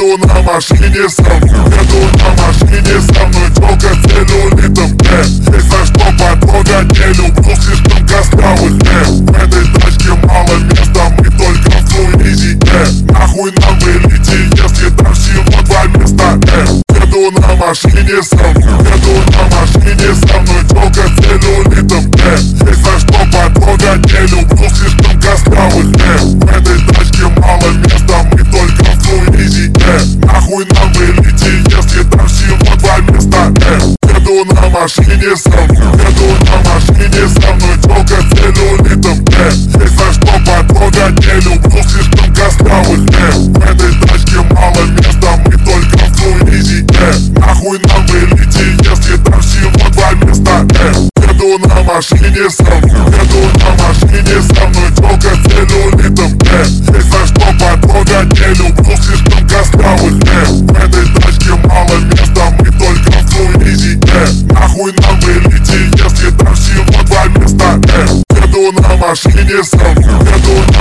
Еду на машине со мной, еду на машине со мной, тёлка целлюлитом, если что потрогать не люблю, слишком костлявых, в этой тачке мало места, мы только в круизе, нахуй нам вылети, если там всего 2 места, еду на машине со мной, еду на машине со мной, тёлка целлюлитом, если что потрогать не люблю, слишком костлявых, в этой тачке мало места, мы только в круизе, нахуй нам вылети, если там всего 2 места, еду на машине со мной, еду на машине со мной, тёлка целлюлитом, если что потрогать не люблю, слишком костлявых, в этой тачке мало места, мы только в круизе, нахуй нам вылети, если там всего 2 места, еду на машине со мной, еду на машине со мной, тёлка целлюлитом, если что потрогать не люблю, слишком костлявых, в этой тачке мало места, мы только в круизе, нахуй нам вылети, если там всего 2 места, еду на машине со мной, еду